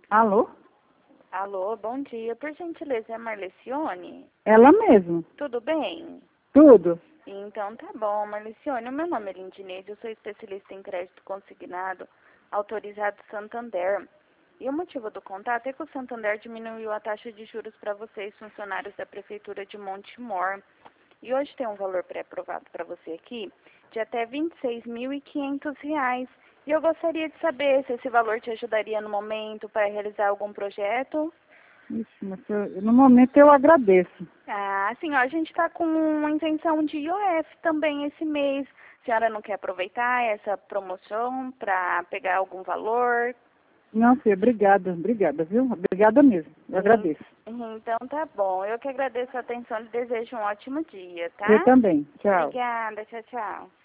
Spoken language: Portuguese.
Alô? Alô, bom dia. Por gentileza, é a Marlecione? Ela mesmo. Tudo bem? Tudo. Então tá bom, Marlecione. O meu nome é Lindineide, eu sou especialista em crédito consignado, autorizado Santander. E o motivo do contato é que o Santander diminuiu a taxa de juros para vocês, funcionários da Prefeitura de Montemor. E hoje tem um valor pré-aprovado para você aqui de até R$ 26.500. E eu gostaria de saber se esse valor te ajudaria no momento para realizar algum projeto. Ixi, mas no momento eu agradeço. Ah, sim, ó, a gente está com uma intenção de IOF também esse mês. A senhora não quer aproveitar essa promoção para pegar algum valor? Não, filha, obrigada, viu? Obrigada mesmo, eu agradeço. Então tá bom. Eu que agradeço a atenção e desejo um ótimo dia, tá? Eu também, tchau. Obrigada, tchau, tchau.